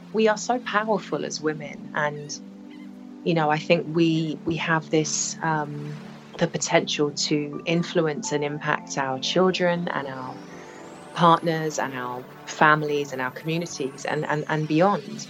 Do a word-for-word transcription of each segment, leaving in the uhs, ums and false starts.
we are so powerful as women. And, you know, I think we we have this um, the potential to influence and impact our children and our partners and our families and our communities and, and, and beyond.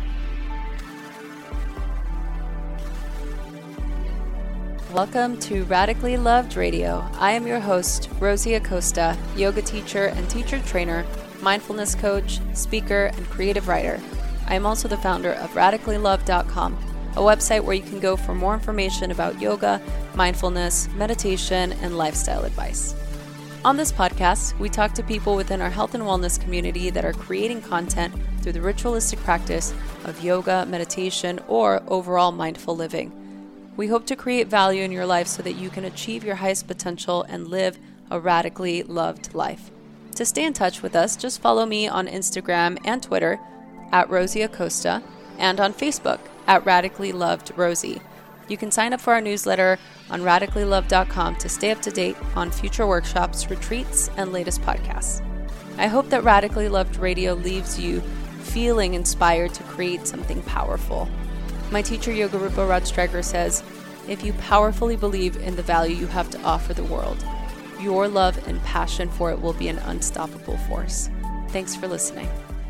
Welcome to Radically Loved Radio. I am your host, Rosie Acosta, yoga teacher and teacher trainer, mindfulness coach, speaker, and creative writer. I am also the founder of radically loved dot com, a website where you can go for more information about yoga, mindfulness, meditation, and lifestyle advice. On this podcast, we talk to people within our health and wellness community that are creating content through the ritualistic practice of yoga, meditation, or overall mindful living. We hope to create value in your life so that you can achieve your highest potential and live a radically loved life. To stay in touch with us, just follow me on Instagram and Twitter at Rosie Acosta and on Facebook at Radically Loved Rosie. You can sign up for our newsletter on radically loved dot com to stay up to date on future workshops, retreats, and latest podcasts. I hope that Radically Loved Radio leaves you feeling inspired to create something powerful. My teacher, Yoga Rupa Raj says, if you powerfully believe in the value you have to offer the world, your love and passion for it will be an unstoppable force. Thanks for listening.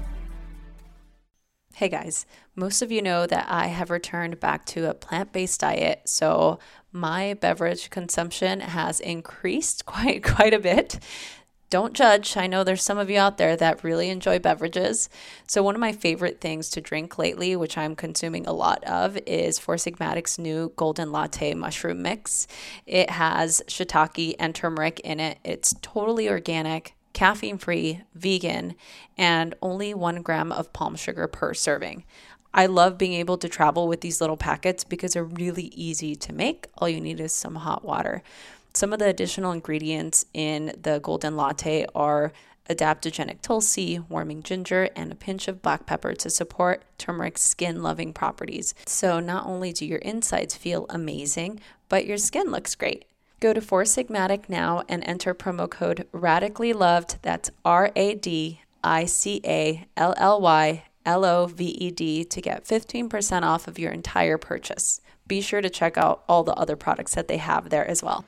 Hey guys, most of you know that I have returned back to a plant-based diet, so my beverage consumption has increased quite, quite a bit. Don't judge. I know there's some of you out there that really enjoy beverages. So one of my favorite things to drink lately, which I'm consuming a lot of, is Four Sigmatic's new Golden Latte Mushroom Mix. It has shiitake and turmeric in it. It's totally organic, caffeine-free, vegan, and only one gram of palm sugar per serving. I love being able to travel with these little packets because they're really easy to make. All you need is some hot water. Some of the additional ingredients in the Golden Latte are adaptogenic tulsi, warming ginger, and a pinch of black pepper to support turmeric's skin-loving properties. So not only do your insides feel amazing, but your skin looks great. Go to Four Sigmatic now and enter promo code RADICALLYLOVED, that's R A D I C A L L Y L O V E D, to get fifteen percent off of your entire purchase. Be sure to check out all the other products that they have there as well.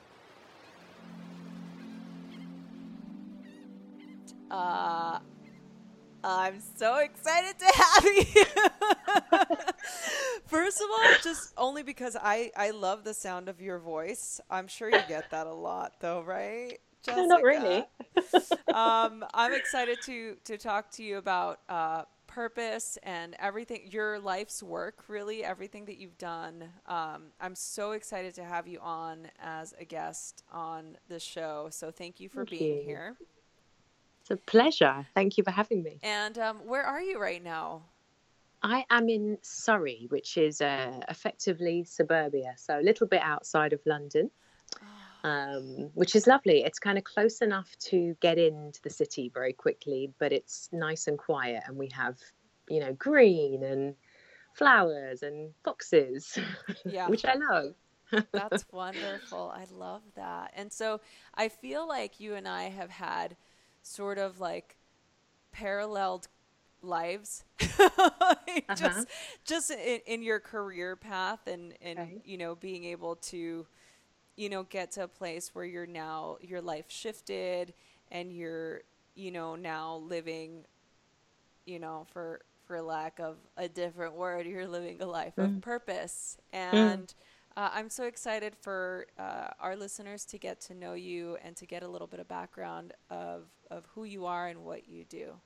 Uh, I'm so excited to have you. First of all, just only because I, I love the sound of your voice. I'm sure you get that a lot though, right, Jessica? No, not really. um, I'm excited to, to talk to you about uh, purpose and everything, your life's work, really, everything that you've done. Um, I'm so excited to have you on as a guest on the show. So thank you for Thank being you. here. It's a pleasure. Thank you for having me. And um, where are you right now? I am in Surrey, which is uh, effectively suburbia, so a little bit outside of London, um, which is lovely. It's kind of close enough to get into the city very quickly, but it's nice and quiet, and we have, you know, green and flowers and foxes, Yeah. which I love. That's wonderful. I love that. And so I feel like you and I have had sort of like paralleled lives, like Uh-huh. just just in, in your career path and and Okay. you know, being able to, you know, get to a place where you're now, your life shifted and you're, you know, now living, you know, for for lack of a different word, you're living a life of Mm. purpose. And uh, I'm so excited for uh, our listeners to get to know you and to get a little bit of background of, of who you are and what you do.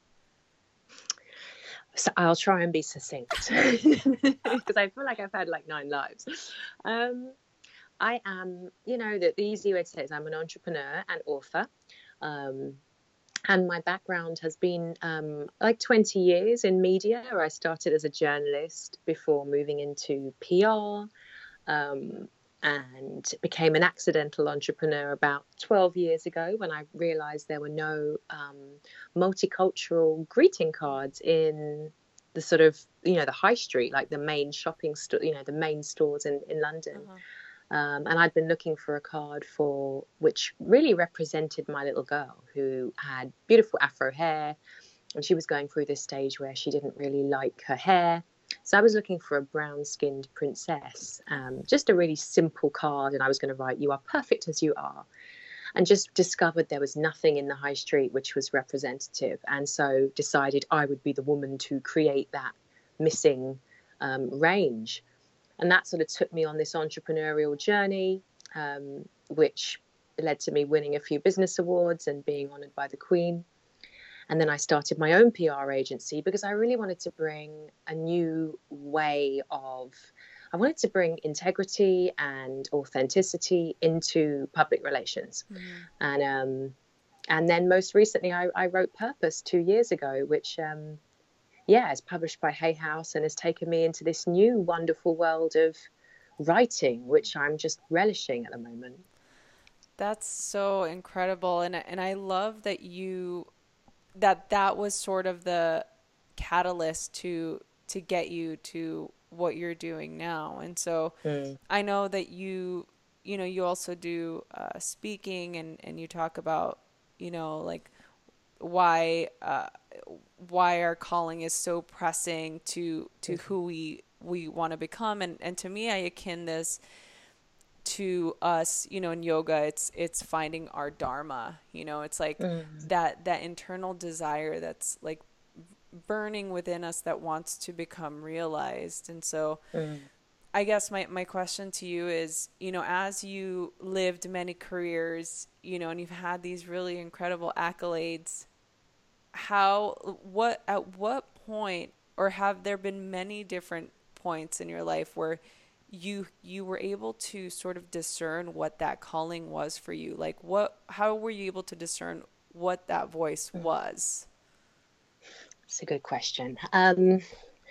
So I'll try and be succinct because I feel like I've had like nine lives. Um, I am, you know, the, the easy way to say it is I'm an entrepreneur and author. Um, and my background has been um, like twenty years in media. I started as a journalist before moving into P R. Um, and became an accidental entrepreneur about twelve years ago when I realized there were no um, multicultural greeting cards in the sort of, you know, the high street, like the main shopping store, you know, the main stores in, in London. Uh-huh. Um, and I'd been looking for a card for which really represented my little girl who had beautiful afro hair, and she was going through this stage where she didn't really like her hair. So I was looking for a brown-skinned princess, um, just a really simple card, and I was going to write, "You are perfect as you are," and just discovered there was nothing in the high street which was representative, and so decided I would be the woman to create that missing um, range. And that sort of took me on this entrepreneurial journey, um, which led to me winning a few business awards and being honoured by the Queen. And then I started my own P R agency because I really wanted to bring a new way of, I wanted to bring integrity and authenticity into public relations. Mm. And um, and then most recently, I, I wrote Purpose two years ago, which, um, yeah, is published by Hay House and has taken me into this new wonderful world of writing, which I'm just relishing at the moment. That's so incredible. And, and I love that you, that that was sort of the catalyst to, to get you to what you're doing now. And so mm. I know that you, you know, you also do uh, speaking and, and you talk about, you know, like why, uh, why our calling is so pressing to, to mm. who we, we want to become. And, and to me, I akin this to us, you know, in yoga, it's, it's finding our dharma, you know, it's like mm. that, that internal desire that's like burning within us that wants to become realized. And so mm. I guess my, my question to you is, you know, as you lived many careers, you know, and you've had these really incredible accolades, how, what, at what point, or have there been many different points in your life where you, you were able to sort of discern what that calling was for you? Like what, how were you able to discern what that voice mm. was? It's a good question. Um,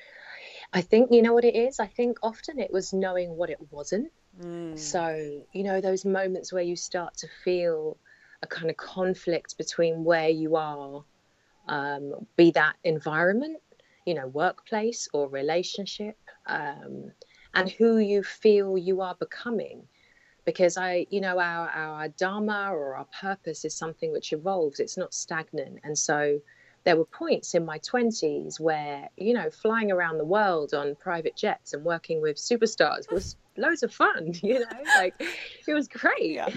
I think, you know what it is? I think often it was knowing what it wasn't. Mm. So, you know, those moments where you start to feel a kind of conflict between where you are, um, be that environment, you know, workplace or relationship, um, and who you feel you are becoming. Because I, you know, our, our dharma or our purpose is something which evolves. It's not stagnant. And so there were points in my twenties where, you know, flying around the world on private jets and working with superstars was loads of fun, you know, like it was great. Yeah.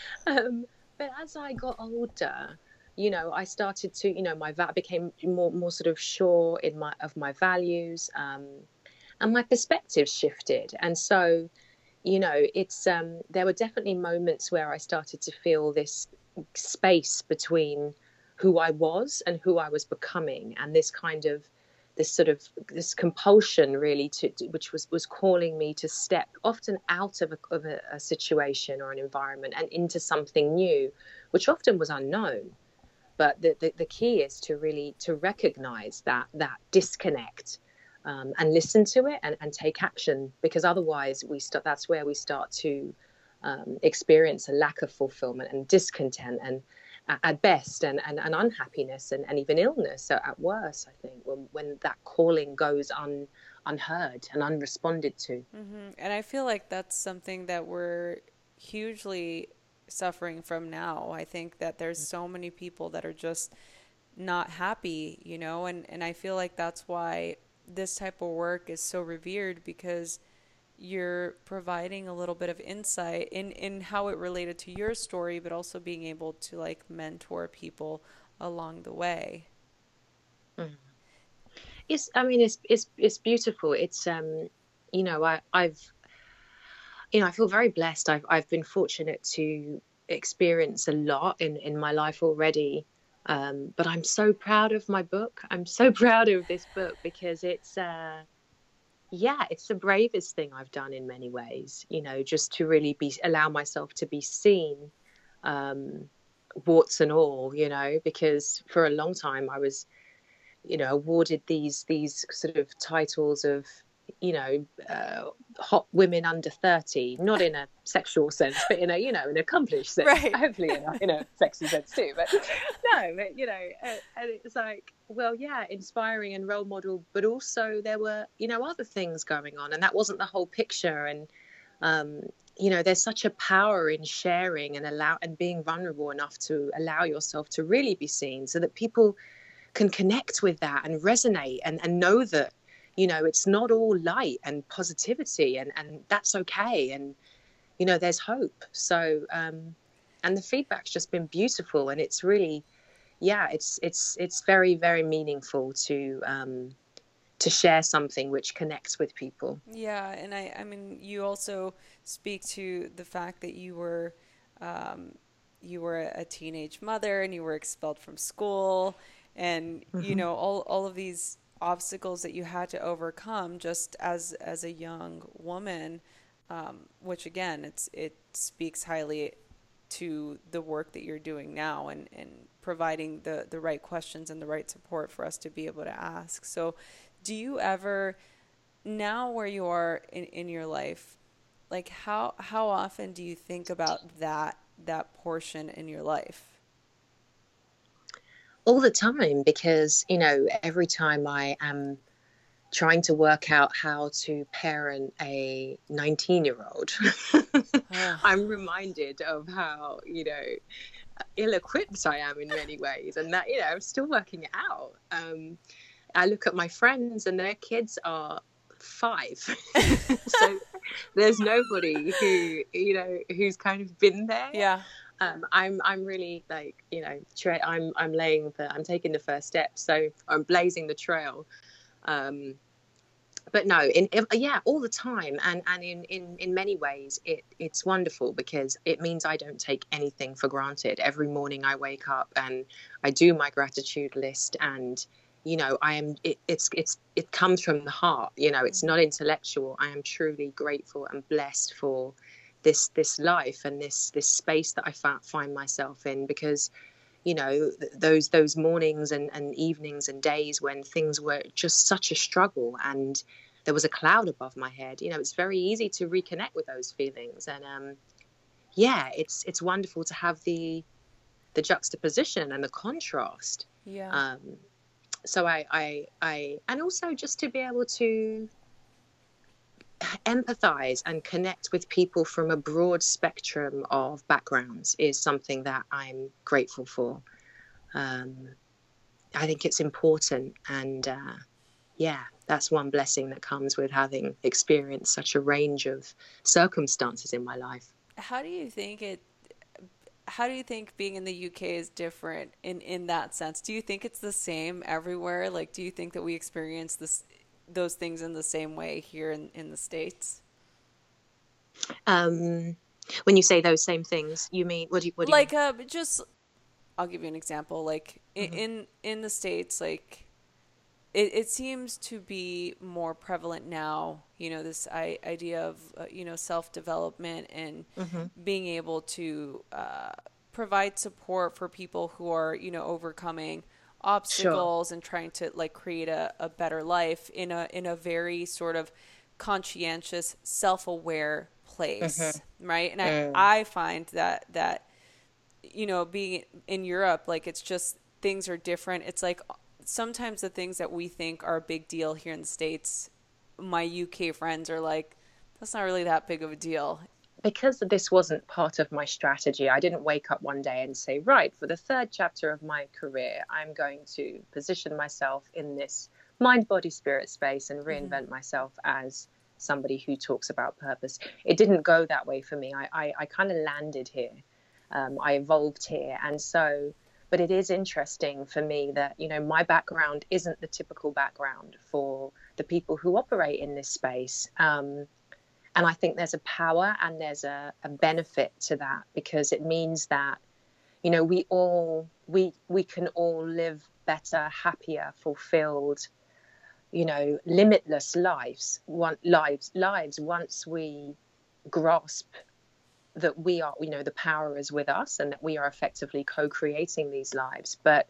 um, but as I got older, you know, I started to, you know, my va- became more, more sort of sure in my, of my values, um, and my perspective shifted. And so, you know, it's, um, there were definitely moments where I started to feel this space between who I was and who I was becoming, and this kind of, this sort of, this compulsion really to, to which was, was calling me to step often out of, a, of a, a situation or an environment and into something new, which often was unknown. But the, the, the key is to really, to recognize that, that disconnect, um, and listen to it and, and take action, because otherwise we start, that's where we start to um, experience a lack of fulfillment and discontent and, at best, and, and, and unhappiness and, and even illness. So at worst, I think, when, when that calling goes un, unheard and unresponded to. Mm-hmm. And I feel like that's something that we're hugely suffering from now. I think that there's so many people that are just not happy, you know, and, and I feel like that's why this type of work is so revered, because you're providing a little bit of insight in, in how it related to your story, but also being able to like mentor people along the way. Mm. It's, I mean, it's, it's, it's beautiful. It's, um, you know, I, I've, you know, I feel very blessed. I've, I've been fortunate to experience a lot in, in my life already. Um, but I'm so proud of my book. I'm so proud of this book because it's, uh, yeah, it's the bravest thing I've done in many ways, you know, just to really be, allow myself to be seen, um, warts and all, you know, because for a long time I was, you know, awarded these, these sort of titles of, you know, uh, hot women under thirty, not in a sexual sense, but in a, you know, an accomplished sense, right. Hopefully in a, in a sexy sense too, but no, but, you know, uh, and it's like, well, yeah, inspiring and role model, but also there were, you know, other things going on, and that wasn't the whole picture. And, um, you know, there's such a power in sharing and allow, and being vulnerable enough to allow yourself to really be seen, so that people can connect with that and resonate and, and know that, you know, it's not all light and positivity, and, and that's okay. And, you know, there's hope. So, um, and the feedback's just been beautiful, and it's really, yeah, it's, it's, it's very, very meaningful to, um, to share something which connects with people. Yeah. And I, I mean, you also speak to the fact that you were, um, you were a teenage mother and you were expelled from school, and, mm-hmm. you know, all, all of these obstacles that you had to overcome just as, as a young woman, um, which again, it's, it speaks highly to the work that you're doing now, and, and providing the, the right questions and the right support for us to be able to ask. So do you ever, now where you are in, in your life, like how, how often do you think about that, that portion in your life? All the time, because, you know, every time I am trying to work out how to parent a nineteen year old, oh. I'm reminded of how, you know, ill-equipped I am in many ways, and that, you know, I'm still working it out. Um, I look at my friends and their kids are five. So there's nobody who, you know, who's kind of been there. Yeah. Um, I'm, I'm really like, you know, tra- I'm, I'm laying the, I'm taking the first step. So I'm blazing the trail. Um, but no, in, in, yeah, all the time. And, and in, in, in many ways, it, it's wonderful because it means I don't take anything for granted. Every morning I wake up and I do my gratitude list, and, you know, I am, it, it's, it's, it comes from the heart, you know, it's not intellectual. I am truly grateful and blessed for this, this life and this, this space that I fa- find myself in, because, you know, th- those, those mornings and, and evenings and days when things were just such a struggle and there was a cloud above my head, you know, it's very easy to reconnect with those feelings. And, um, yeah, it's, it's wonderful to have the, the juxtaposition and the contrast. Yeah. Um, So I, I, I, and also just to be able to empathize and connect with people from a broad spectrum of backgrounds is something that I'm grateful for. Um, I think it's important. And uh, yeah, that's one blessing that comes with having experienced such a range of circumstances in my life. How do you think it, how do you think being in the U K is different in, in that sense? Do you think it's the same everywhere? Like, do you think that we experience this, those things in the same way here in, in the States? Um, when you say those same things, you mean, what do you, what do you like, mean? uh, just, I'll give you an example. Like mm-hmm. in, in, in the States, like it, it seems to be more prevalent now, you know, this I, idea of, uh, you know, self-development and mm-hmm. being able to uh, provide support for people who are, you know, overcoming obstacles sure. and trying to like create a, a better life in a in a very sort of conscientious, self-aware place, mm-hmm. right? And mm. I, I find that that, you know, being in Europe, like it's just things are different. It's like sometimes the things that we think are a big deal here in the States, my U K friends are like, that's not really that big of a deal. Because this wasn't part of my strategy, I didn't wake up one day and say, right, for the third chapter of my career, I'm going to position myself in this mind, body, spirit space and reinvent mm-hmm. myself as somebody who talks about purpose. It didn't go that way for me. I, I, I kind of landed here. Um, I evolved here. And so, but it is interesting for me that, you know, my background isn't the typical background for the people who operate in this space. Um, And I think there's a power and there's a, a benefit to that, because it means that, you know, we all, we, we can all live better, happier, fulfilled, you know, limitless lives, one, lives, lives once we grasp that we are, you know, the power is with us and that we are effectively co-creating these lives. But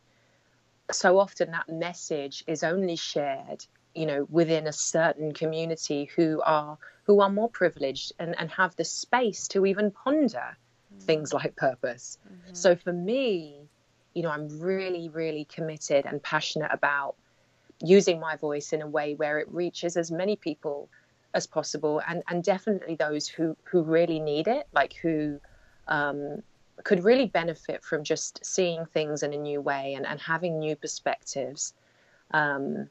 so often that message is only shared, you know, within a certain community who are who are more privileged and, and have the space to even ponder mm-hmm. things like purpose. Mm-hmm. So for me, you know, I'm really, really committed and passionate about using my voice in a way where it reaches as many people as possible, and, and definitely those who, who really need it, like who, um, could really benefit from just seeing things in a new way and, and having new perspectives. Um,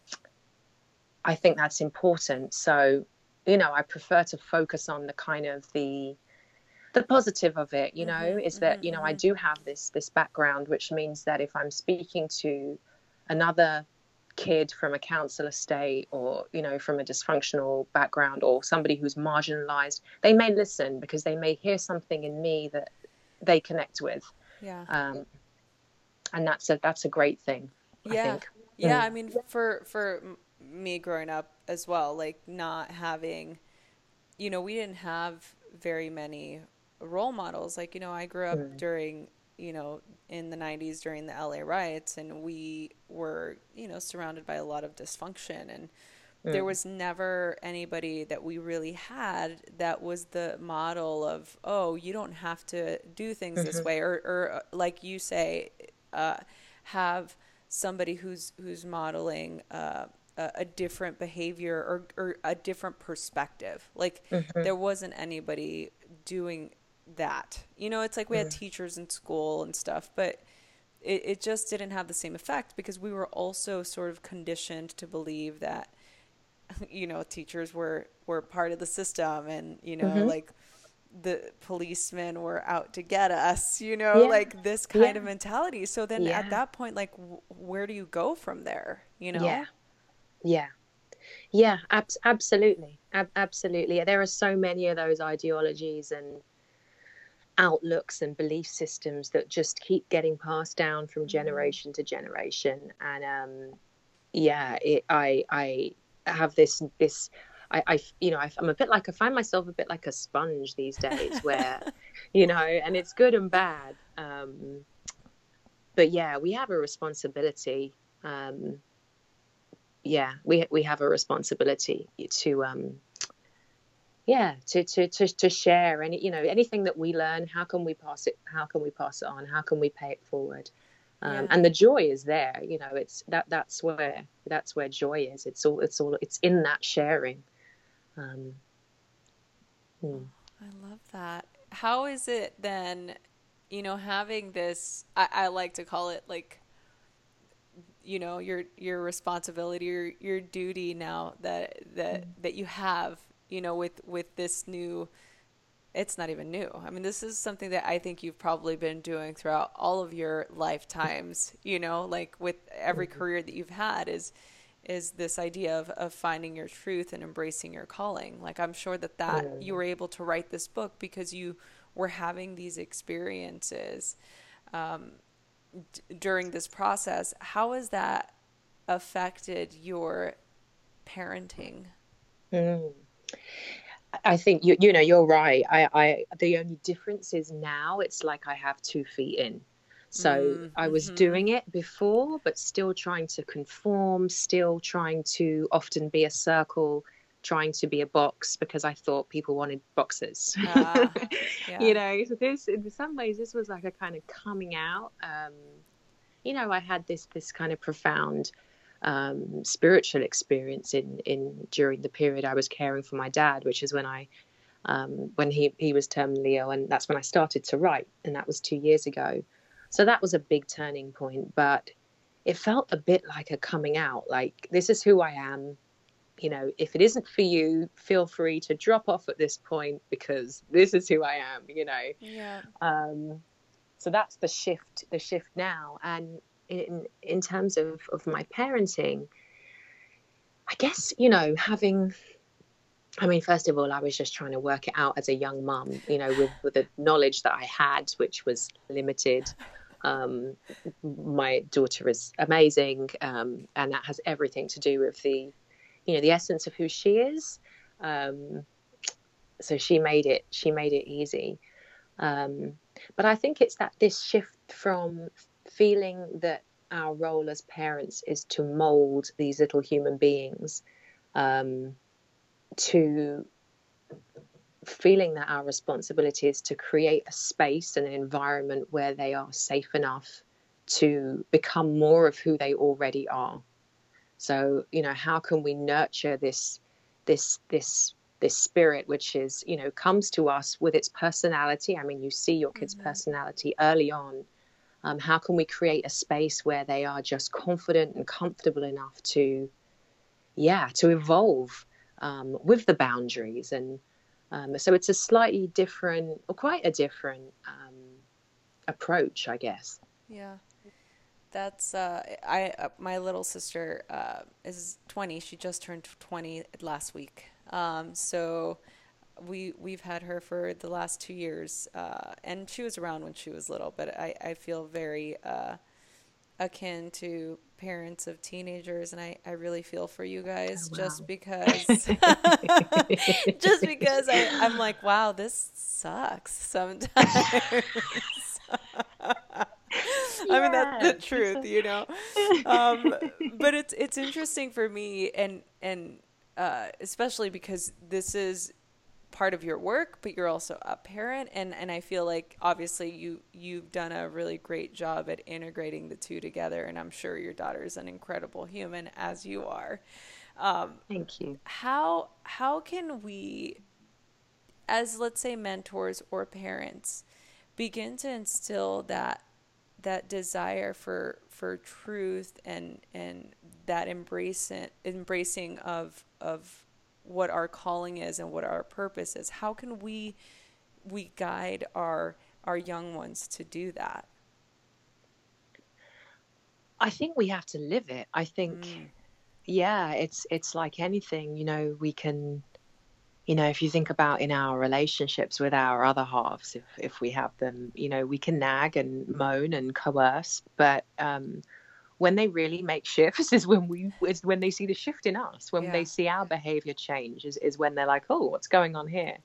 I think that's important. So, you know, I prefer to focus on the kind of the the positive of it, you know, Mm-hmm, is that, mm-hmm, you know, I mm-hmm. do have this this background, which means that if I'm speaking to another kid from a council estate, or, you know, from a dysfunctional background, or somebody who's marginalized, they may listen because they may hear something in me that they connect with. Yeah. Um, and that's a that's a great thing, I Yeah. think. Yeah, Mm. I mean for for m- me growing up as well, like not having, you know, we didn't have very many role models. Like, you know, I grew up Mm. during, you know, in the nineties during the L A riots, and we were, you know, surrounded by a lot of dysfunction, and there Mm. was never anybody that we really had that was the model of, oh, you don't have to do things this Mm-hmm. way, or, or uh, like you say, uh, have somebody who's who's modeling uh, a, a different behavior, or, or a different perspective. Like Mm-hmm. there wasn't anybody doing that. You know, it's like we had Mm. teachers in school and stuff, but it, it just didn't have the same effect because we were also sort of conditioned to believe that, you know, teachers were were part of the system, and, you know, Mm-hmm. like the policemen were out to get us, you know, Yeah. like this kind Yeah. of mentality. So then at Yeah. that point, like, w- where do you go from there, you Yeah. know? Yeah. Yeah. Ab- absolutely. Ab- absolutely. There are so many of those ideologies and outlooks and belief systems that just keep getting passed down from Mm. generation to generation. And um, yeah, it, I I have this this I, I you know I, I'm a bit like I find myself a bit like a sponge these days, where, you know, and it's good and bad. Um, but yeah, we have a responsibility. Um, yeah, we we have a responsibility to um, yeah to, to to to share any, you know, anything that we learn. How can we pass it? How can we pass it on? How can we pay it forward? Um, Yeah. and the joy is there, you know. It's that that's where that's where joy is. It's all it's all it's in that sharing. Um, Oh, hmm. I love that. How is it then, you know, having this, I, I like to call it like, you know, your your responsibility, your your duty now that that that you have, you know, with with this new, it's not even new. I mean, this is something that I think you've probably been doing throughout all of your lifetimes, you know, like with every career that you've had is is this idea of, of finding your truth and embracing your calling. Like I'm sure that that you Mm. were able to write this book because you were having these experiences um, d- during this process. How has that affected your parenting? Mm. I think you you know you're right. I, I the only difference is now it's like I have two feet in. So Mm, I was mm-hmm. doing it before, but still trying to conform, still trying to often be a circle, trying to be a box because I thought people wanted boxes. Ah, You yeah. know, so this in some ways this was like a kind of coming out. Um, you know, I had this this kind of profound um, spiritual experience in in during the period I was caring for my dad, which is when I um, when he he was terminally ill, and that's when I started to write, and that was two years ago. So that was a big turning point, but it felt a bit like a coming out. Like, this is who I am. You know, if it isn't for you, feel free to drop off at this point because this is who I am. You know, Yeah. um, so that's the shift the shift now. And in in terms of of my parenting, I guess, you know, having I mean, first of all, I was just trying to work it out as a young mum, you know, with, with the knowledge that I had, which was limited. Um, my daughter is amazing, um, and that has everything to do with the, you know, the essence of who she is. Um, so she made it, she made it easy. Um, but I think it's that this shift from feeling that our role as parents is to mold these little human beings, um, to feeling that our responsibility is to create a space and an environment where they are safe enough to become more of who they already are. So, you know, how can we nurture this this this this spirit, which is, you know, comes to us with its personality. I mean, you see your kid's Mm-hmm. personality early on. Um, how can we create a space where they are just confident and comfortable enough to, yeah, to evolve um, with the boundaries? And um, so it's a slightly different, or quite a different um, approach, I guess. Yeah. That's uh I uh, my little sister uh is twenty. She just turned twenty last week. Um so we we've had her for the last two years, uh and she was around when she was little, but I I feel very uh akin to parents of teenagers, and I I really feel for you guys, Oh, just wow. because just because I I'm like, wow, this sucks sometimes. I mean, that's the Yes, it's truth, a... you know. Um, but it's it's interesting for me, and and uh, especially because this is part of your work, but you're also a parent, and and I feel like obviously you you've done a really great job at integrating the two together, and I'm sure your daughter is an incredible human, as you are. Um, Thank you. how how can we, as let's say mentors or parents, begin to instill that that desire for for truth, and and that embrace embracing of of what our calling is and what our purpose is? How can we we guide our our young ones to do that? I think we have to live it. I think, Mm. yeah, it's it's like anything, you know, we can, you know, if you think about in our relationships with our other halves, if if we have them, you know, we can nag and moan and coerce, but um, when they really make shifts is when we is when they see the shift in us, when they Yeah. see our behavior change, is, is when they're like, oh, what's going on here?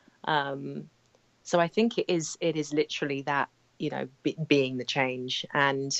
Um, so I think it is it is literally that, you know, be, being the change. And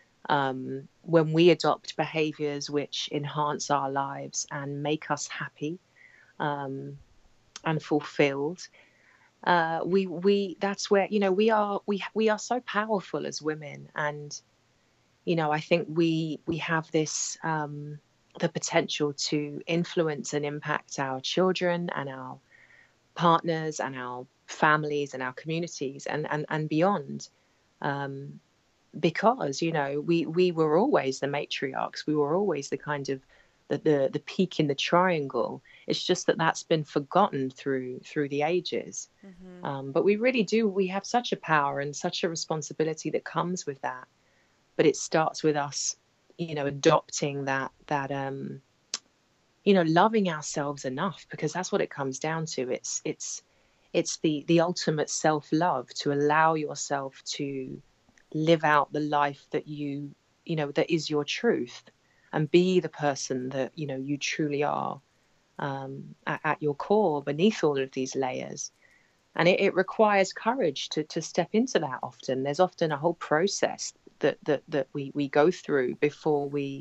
um, when we adopt behaviors which enhance our lives and make us happy um, and fulfilled, uh, we we that's where, you know, we are we we are so powerful as women. And you know, I think we we have this um, the potential to influence and impact our children and our partners and our families and our communities and and, and beyond. Um, because, you know, we we were always the matriarchs. We were always the kind of the, the the peak in the triangle. It's just that that's been forgotten through through the ages. Mm-hmm. Um, but we really do. We have such a power and such a responsibility that comes with that. But it starts with us, you know, adopting that that um, you know, loving ourselves enough, because that's what it comes down to. It's it's it's the the ultimate self-love, to allow yourself to live out the life that you you know that is your truth, and be the person that you know you truly are, um, at, at your core, beneath all of these layers. And it, it requires courage to to step into that. Often there's often a whole process that that that we we go through before we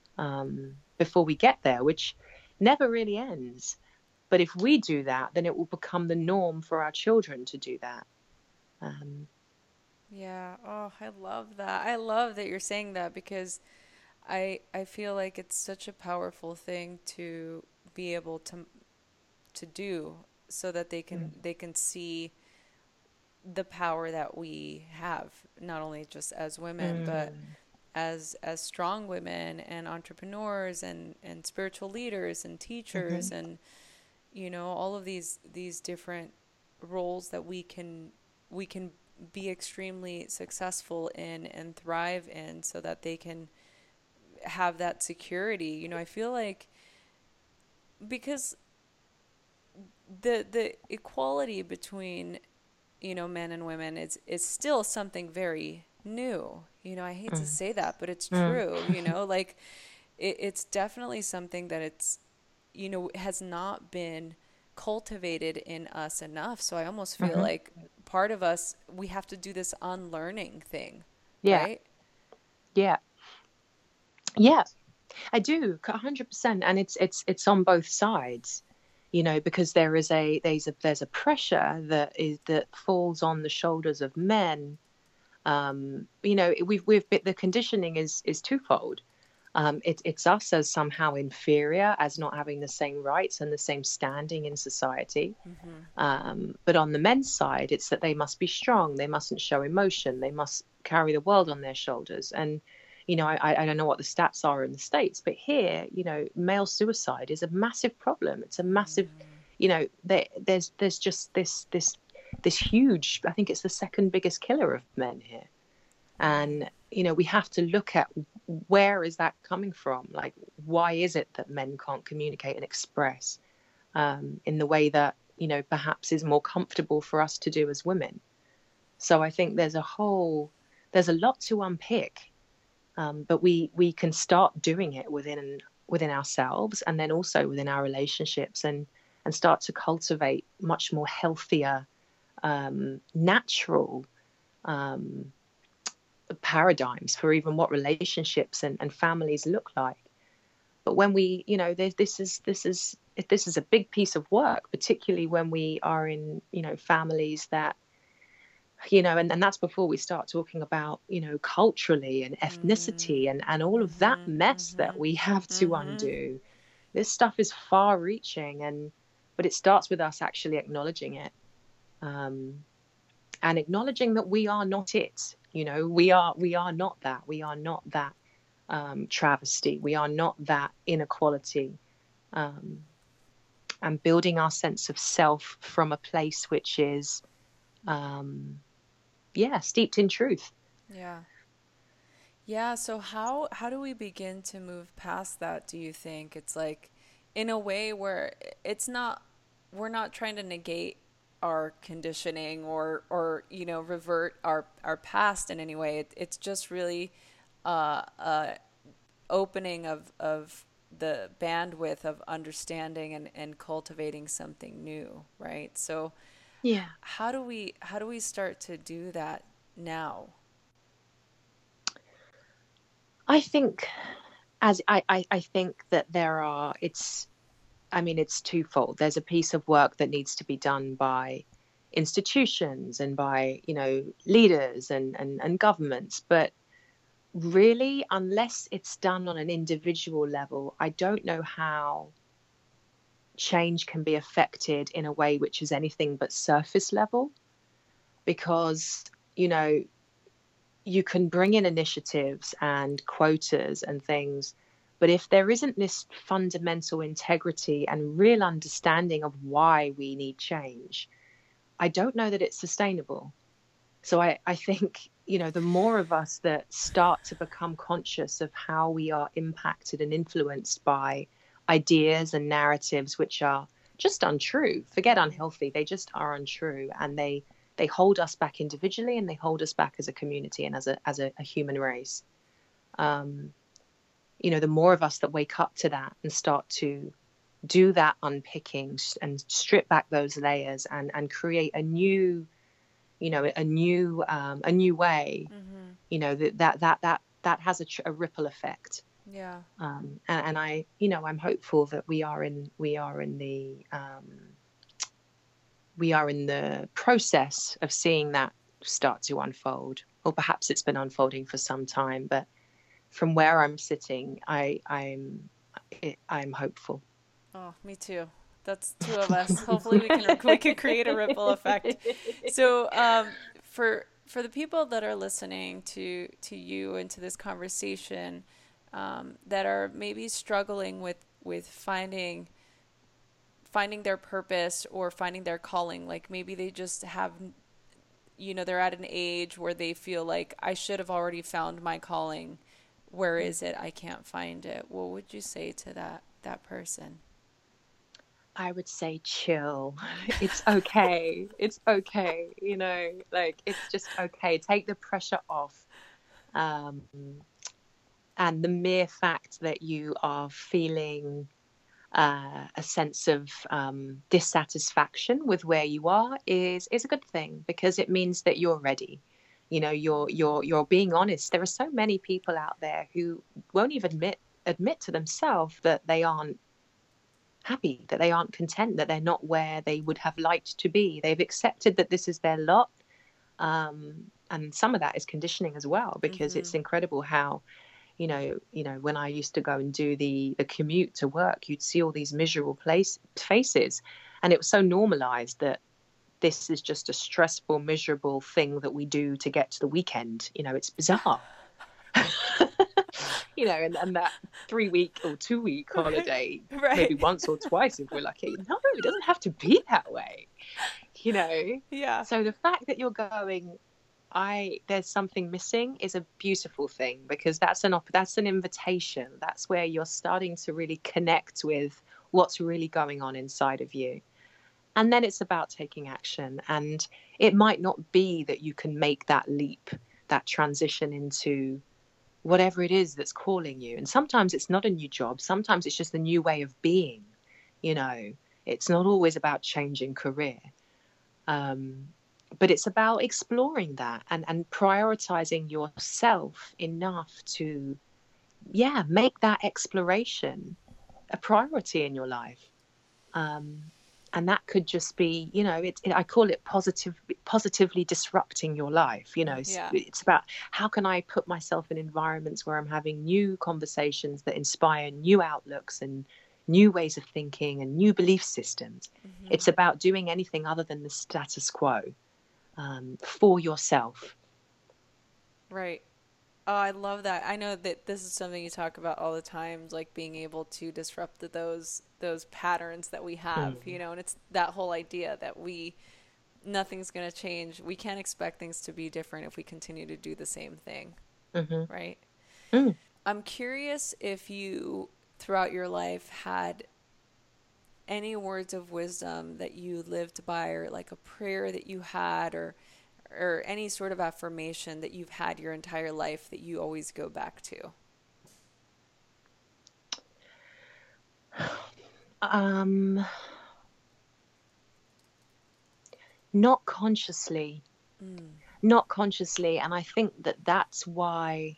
um before we get there, which never really ends. But if we do that, then it will become the norm for our children to do that. um Yeah. Oh, I love that. I love that you're saying that, because I I feel like it's such a powerful thing to be able to to do, so that they can they can see the power that we have, not only just as women, but mm, as as strong women and entrepreneurs and and spiritual leaders and teachers, mhm, and you know, all of these these different roles that we can we can be extremely successful in and thrive in, so that they can have that security. You know, I feel like, because the the equality between, you know, men and women is is still something very new. You know, I hate to mm, say that, but it's mm, true. You know, like it, it's definitely something that it's, you know, has not been cultivated in us enough. So I almost feel mhm. like part of us, we have to do this unlearning thing, Yeah, right? yeah, yeah. I do, one hundred percent. And it's it's it's on both sides, you know, because there is a there's a there's a pressure that is that falls on the shoulders of men. Um, you know, we've we've been, the conditioning is is twofold. Um, it, it's us as somehow inferior, as not having the same rights and the same standing in society. Mm-hmm. Um, but on the men's side, it's that they must be strong. They mustn't show emotion. They must carry the world on their shoulders. And, you know, I, I don't know what the stats are in the States, but here, you know, male suicide is a massive problem. It's a massive, you know, there, there's there's just this this this huge. I think it's the second biggest killer of men here. And, you know, we have to look at where is that coming from? Like, why is it that men can't communicate and express um, in the way that, you know, perhaps is more comfortable for us to do as women? So I think there's a whole, there's a lot to unpick, um, but we we can start doing it within within ourselves, and then also within our relationships, and and start to cultivate much more healthier, um, natural um paradigms for even what relationships and, and families look like. But when we, you know, this is this is this is a big piece of work, particularly when we are in, you know, families that, you know, and, and that's before we start talking about, you know, culturally and ethnicity Mm-hmm. and, and all of that Mm-hmm. mess Mm-hmm. that we have to Mm-hmm. undo. This stuff is far reaching, and but it starts with us actually acknowledging it. Um, and acknowledging that we are not it. You know, we are we are not that. We are not that um, travesty. We are not that inequality. Um, and building our sense of self from a place which is, um, yeah, steeped in truth. Yeah. Yeah, so how how do we begin to move past that, do you think? It's like in a way where it's not we're not trying to negate our conditioning or or you know revert our our past in any way. It, it's just really uh, uh opening of of the bandwidth of understanding and and cultivating something new, right? So Yeah. how do we how do we start to do that now? I think as I, I, I think that there are, it's, I mean, it's twofold. There's a piece of work that needs to be done by institutions and by, you know, leaders and, and, and governments. But really, unless it's done on an individual level, I don't know how change can be affected in a way which is anything but surface level. Because, you know, you can bring in initiatives and quotas and things, but if there isn't this fundamental integrity and real understanding of why we need change, I don't know that it's sustainable. So I, I think, you know, the more of us that start to become conscious of how we are impacted and influenced by ideas and narratives which are just untrue, forget unhealthy, they just are untrue, and they they hold us back individually, and they hold us back as a community and as a as a, a human race. Um, you know, the more of us that wake up to that and start to do that unpicking and strip back those layers and and create a new, you know, a new um, a new way, Mm-hmm. you know, that that that that that has a, a ripple effect. Yeah. Um, and, and I, you know, I'm hopeful that we are in we are in the um, we are in the process of seeing that start to unfold, or perhaps it's been unfolding for some time. But from where I'm sitting, I, I'm I'm hopeful. Oh, me too. That's two of us. Hopefully, we can we can create a ripple effect. So, um, for for the people that are listening to to you and to this conversation, um, that are maybe struggling with with finding finding their purpose or finding their calling, like maybe they just have, you know, they're at an age where they feel like I should have already found my calling. Where is it? I can't find it. What would you say to that that person? I would say chill. It's okay. It's okay. You know, like it's just okay. Take the pressure off. Um, and the mere fact that you are feeling uh, a sense of um, dissatisfaction with where you are is is a good thing, because it means that you're ready. You know, you're you're you're being honest. There are so many people out there who won't even admit admit to themselves that they aren't happy, that they aren't content, that they're not where they would have liked to be. They've accepted that this is their lot. Um, and some of that is conditioning as well, because Mm-hmm. it's incredible how, You know, you know, when I used to go and do the the commute to work, you'd see all these miserable place faces, and it was so normalized that this is just a stressful, miserable thing that we do to get to the weekend. You know, it's bizarre. You know, and, and that three week or two week holiday, Right. maybe once or twice if we're lucky. No, it doesn't have to be that way. You know? Yeah. So the fact that you're going, I there's something missing is a beautiful thing, because that's an op- that's an invitation. That's where you're starting to really connect with what's really going on inside of you. And then it's about taking action. And it might not be that you can make that leap, that transition into whatever it is that's calling you. And sometimes it's not a new job. Sometimes it's just a new way of being. You know, it's not always about changing career. Um, but it's about exploring that and, and prioritizing yourself enough to, yeah, make that exploration a priority in your life. Um, and that could just be, you know, it, it, I call it positive, positively disrupting your life. You know, Yeah. It's about how can I put myself in environments where I'm having new conversations that inspire new outlooks and new ways of thinking and new belief systems. Mm-hmm. It's about doing anything other than the status quo um, for yourself. Right. Oh, I love that. I know that this is something you talk about all the time, like being able to disrupt those those patterns that we have, mm. you know, and it's that whole idea that we, nothing's going to change. We can't expect things to be different if we continue to do the same thing, mm-hmm. right? Mm. I'm curious if you, throughout your life, had any words of wisdom that you lived by, or like a prayer that you had, or or any sort of affirmation that you've had your entire life that you always go back to? Um, not consciously, mm. not consciously. And I think that that's why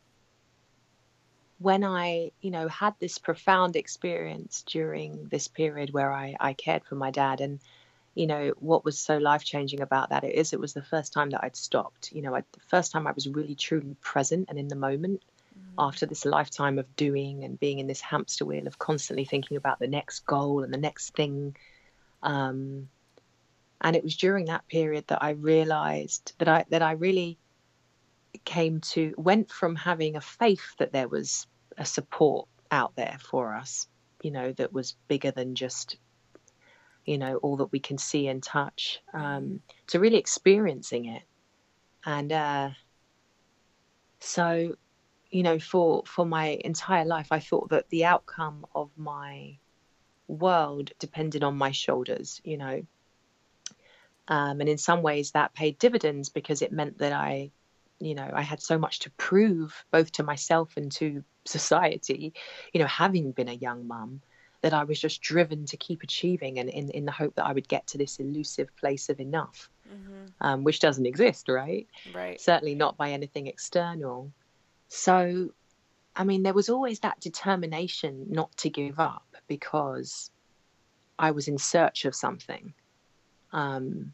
when I, you know, had this profound experience during this period where I, I cared for my dad, and you know, what was so life-changing about that is it was the first time that I'd stopped. You know, I, the first time I was really, truly present and in the moment mm. after this lifetime of doing and being in this hamster wheel of constantly thinking about the next goal and the next thing. Um, and it was during that period that I realized that I that I really came to, went from having a faith that there was a support out there for us, you know, that was bigger than just, you know, all that we can see and touch, um, to really experiencing it. And uh, so, you know, for, for my entire life, I thought that the outcome of my world depended on my shoulders, you know. Um, and in some ways that paid dividends, because it meant that I, you know, I had so much to prove both to myself and to society, you know, having been a young mum, that I was just driven to keep achieving, and in, in the hope that I would get to this elusive place of enough, mm-hmm. um, which doesn't exist, right? Right. Certainly not by anything external. So, I mean, there was always that determination not to give up, because I was in search of something. Um,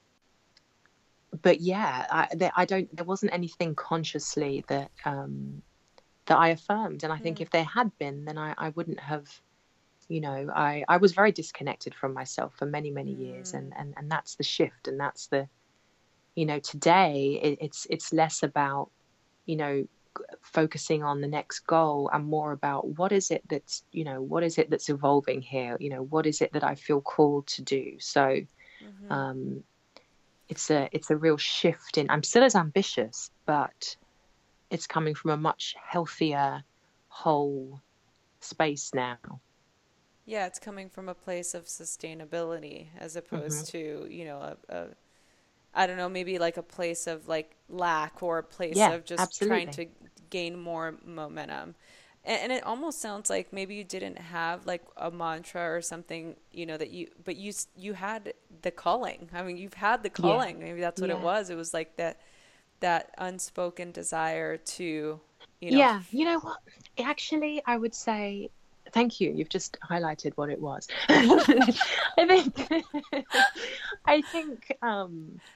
but yeah, I, there, I don't, there wasn't anything consciously that, um, that I affirmed. And I think mm. if there had been, then I, I wouldn't have, you know, I, I was very disconnected from myself for many, many years. Mm. And, and, and that's the shift. And that's the, you know, today it, it's, it's less about, you know, focusing on the next goal and more about what is it that's, you know, what is it that's evolving here? You know, what is it that I feel called to do? So, mm-hmm. um, it's a, it's a real shift in, I'm still as ambitious, but it's coming from a much healthier, whole space now. Yeah, it's coming from a place of sustainability as opposed mm-hmm. to, you know, a, a, I don't know, maybe like a place of like lack, or a place yeah, of just absolutely. trying to gain more momentum. And, and it almost sounds like maybe you didn't have like a mantra or something, you know, that you, but you, you had the calling. I mean, you've had the calling. Yeah. Maybe that's what yeah. it was. It was like that, that unspoken desire to, you know. Yeah. You know what? Actually, I would say, thank you. You've just highlighted what it was. I think, I think, um,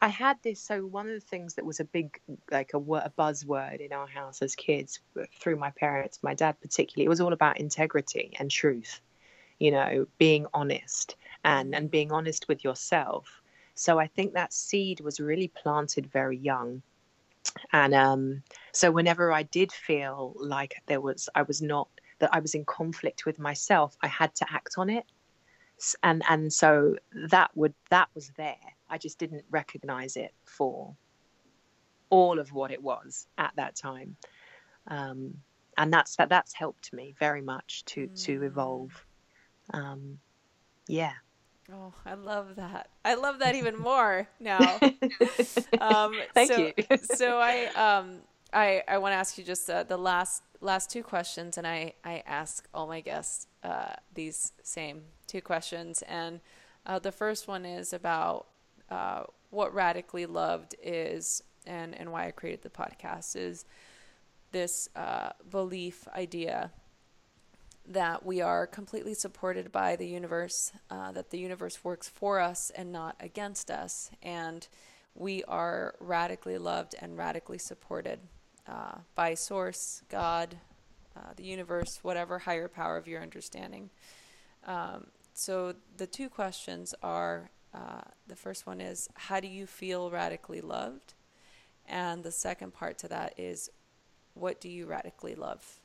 I had this, so one of the things that was a big, like a, a buzzword in our house as kids through my parents, my dad particularly, it was all about integrity and truth, you know, being honest and, and being honest with yourself. So I think that seed was really planted very young. And um, so whenever I did feel like there was, I was not, that I was in conflict with myself, I had to act on it. And and so that would that was there. I just didn't recognize it for all of what it was at that time, um, and that's that that's helped me very much to mm. to evolve. Um, yeah. Oh, I love that. I love that even more now. um, Thank so, you. so I um I I want to ask you just uh, the last last two questions, and I I ask all my guests uh, these same two questions, and uh, the first one is about uh, what Radically Loved is, and and why I created the podcast is this uh, belief idea that we are completely supported by the universe, uh, that the universe works for us and not against us, and we are radically loved and radically supported uh, by Source, God, uh, the universe, whatever higher power of your understanding. Um, so the two questions are, uh, the first one is, how do you feel radically loved? And the second part to that is, what do you radically love?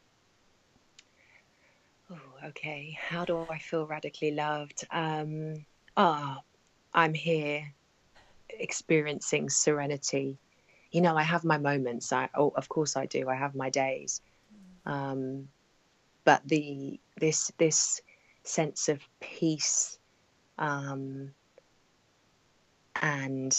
Oh, okay. How do I feel radically loved? Um, ah, I'm here experiencing serenity. You know, I have my moments. I, oh, of course I do. I have my days. Um, but the this this sense of peace um, and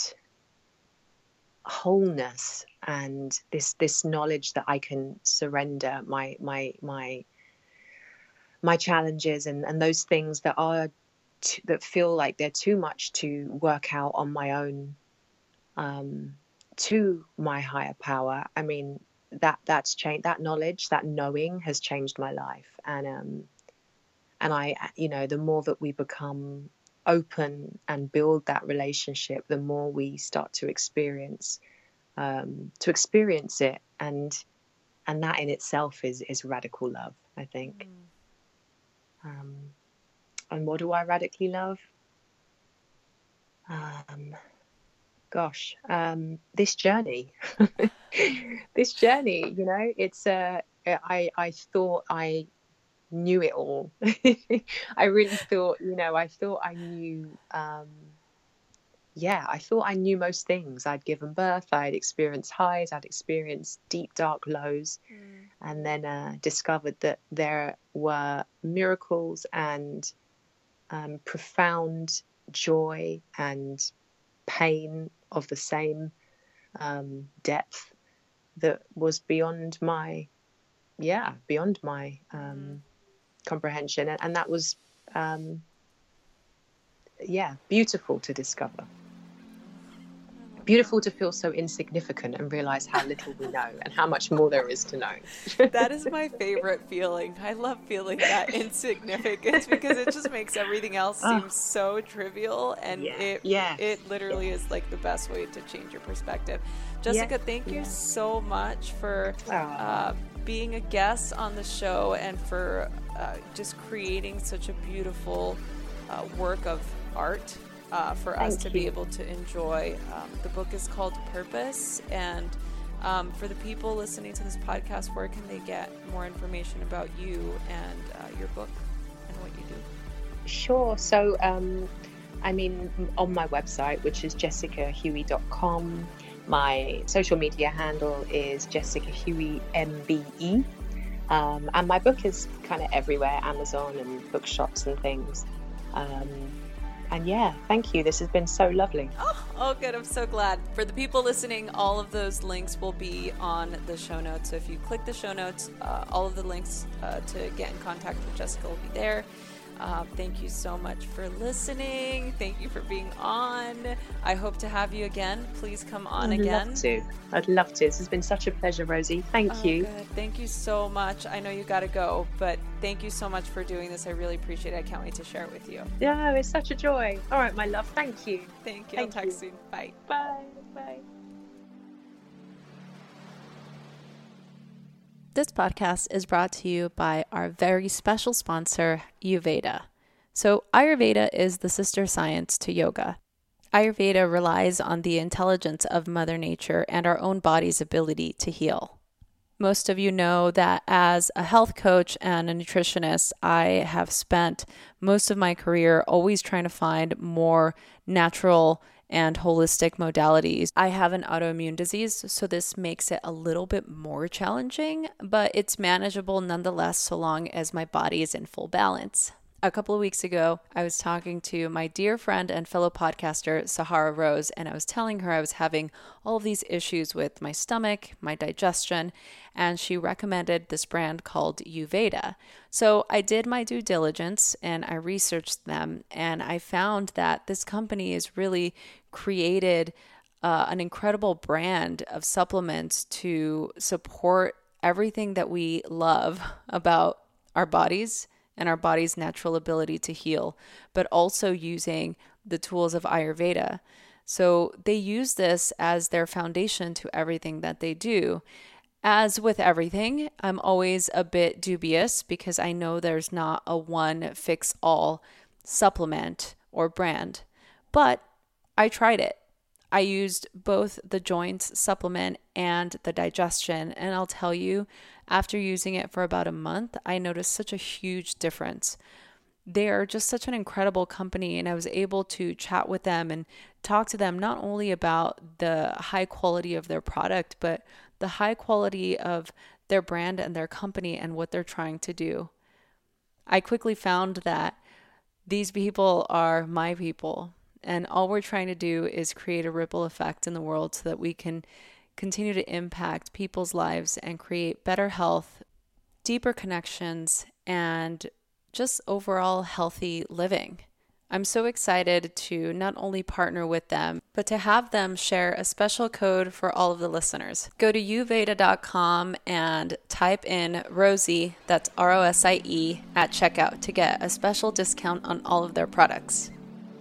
wholeness, and this this knowledge that I can surrender my my my my challenges and, and those things that are t- that feel like they're too much to work out on my own, um, to my higher power. I mean, that that's changed. That knowledge, that knowing, has changed my life. And um, and I, you know, the more that we become open and build that relationship, the more we start to experience um, to experience it, and and that in itself is is radical love, I think. Mm. Um, and what do I radically love? Um, gosh, um, this journey, this journey, you know, it's, uh, I, I thought I knew it all. I really thought, you know, I thought I knew, um, yeah, I thought I knew most things. I'd given birth, I'd experienced highs, I'd experienced deep, dark lows. Mm. And then uh, discovered that there were miracles and um, profound joy and pain of the same um, depth that was beyond my, yeah, beyond my um, mm. comprehension. And, and that was, um, yeah, beautiful to discover. Beautiful to feel so insignificant and realize how little we know and how much more there is to know. That is my favorite feeling. I love feeling that insignificance because it just makes everything else seem oh. so trivial, and yeah. it yes. it literally yes. is like the best way to change your perspective. Jessica, yes. thank you yes. so much for uh, being a guest on the show and for uh, just creating such a beautiful uh, work of art. Uh, for Thank us to you. Be able to enjoy. Um, the book is called Purpose, and um, for the people listening to this podcast, where can they get more information about you and uh, your book and what you do? Sure. So, um, I mean, on my website, which is jessica huey dot com, my social media handle is Jessica Huey M B E, um, and my book is kind of everywhere, Amazon and bookshops and things. Um, And yeah, thank you. This has been so lovely. Oh, oh, good. I'm so glad. For the people listening, all of those links will be on the show notes. So if you click the show notes, uh, all of the links uh, to get in contact with Jessica will be there. Uh, thank you so much for listening. Thank you for being on. I hope to have you again. Please come on I'd again. I'd love to. I'd love to. This has been such a pleasure, Rosie. Thank oh, you. Good. Thank you so much. I know you got to go, but thank you so much for doing this. I really appreciate it. I can't wait to share it with you. Yeah, it's such a joy. All right, my love. Thank you. Thank you. Thank I'll talk you. soon. Bye. Bye. Bye. This podcast is brought to you by our very special sponsor, Ayurveda. So Ayurveda is the sister science to yoga. Ayurveda relies on the intelligence of Mother Nature and our own body's ability to heal. Most of you know that as a health coach and a nutritionist, I have spent most of my career always trying to find more natural and holistic modalities. I have an autoimmune disease, so this makes it a little bit more challenging, but it's manageable nonetheless so long as my body is in full balance. A couple of weeks ago, I was talking to my dear friend and fellow podcaster, Sahara Rose, and I was telling her I was having all of these issues with my stomach, my digestion, and she recommended this brand called Ayurveda. So I did my due diligence and I researched them, and I found that this company has really created uh, an incredible brand of supplements to support everything that we love about our bodies and our body's natural ability to heal, but also using the tools of Ayurveda. So they use this as their foundation to everything that they do. As with everything, I'm always a bit dubious because I know there's not a one fix all supplement or brand, but I tried it. I used both the joints supplement and the digestion, and I'll tell you, after using it for about a month, I noticed such a huge difference. They are just such an incredible company, and I was able to chat with them and talk to them not only about the high quality of their product, but the high quality of their brand and their company and what they're trying to do. I quickly found that these people are my people. And all we're trying to do is create a ripple effect in the world so that we can continue to impact people's lives and create better health, deeper connections, and just overall healthy living. I'm so excited to not only partner with them, but to have them share a special code for all of the listeners. Go to ayurveda dot com and type in Rosie, that's R O S I E, at checkout to get a special discount on all of their products.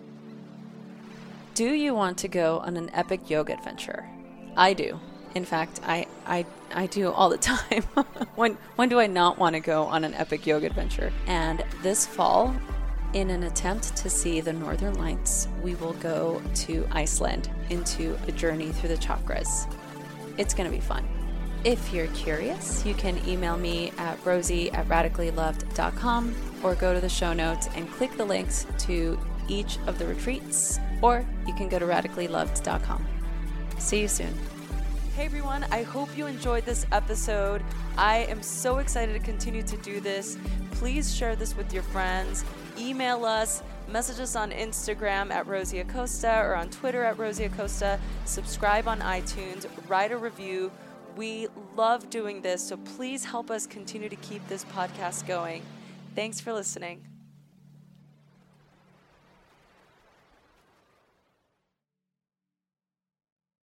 Do you want to go on an epic yoga adventure? I do. In fact, I I, I do all the time. when when do I not want to go on an epic yoga adventure? And this fall, in an attempt to see the Northern Lights, we will go to Iceland into a journey through the chakras. It's going to be fun. If you're curious, you can email me at rosie at radically loved dot com or go to the show notes and click the links to each of the retreats, or you can go to radically loved dot com. See you soon. Hey everyone, I hope you enjoyed this episode. I am so excited to continue to do this. Please share this with your friends. Email us, message us on Instagram at Rosie Acosta or on Twitter at Rosie Acosta. Subscribe on iTunes, write a review. We love doing this, so please help us continue to keep this podcast going. Thanks for listening.